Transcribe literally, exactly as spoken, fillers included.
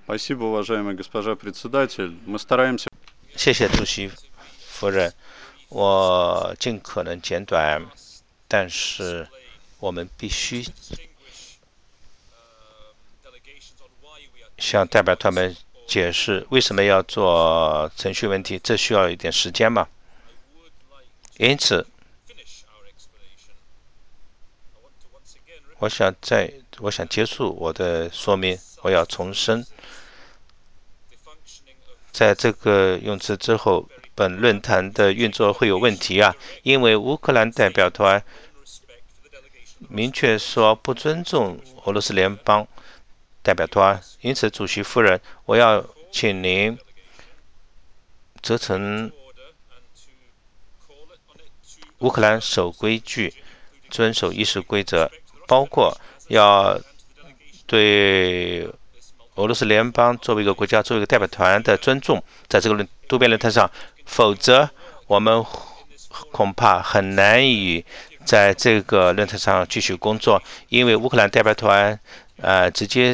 Спасибо, уважаемая госпожа председатель. Мы стараемся. 谢谢主席夫人，我尽可能简短，但是我们必须向代表团们解释为什么要做程序问题，这需要一点时间嘛。因此，我想在我想结束我的说明，我要重申，在这个用词之后，本论坛的运作会有问题啊，因为乌克兰代表团明确说不尊重俄罗斯联邦代表团，因此，主席夫人，我要请您责成乌克兰守规矩，遵守议事规则，包括要对俄罗斯联邦作为一个国家、作为一个代表团的尊重，在这个论多边论坛上，否则我们恐怕很难以在这个论坛上继续工作，因为乌克兰代表团呃直接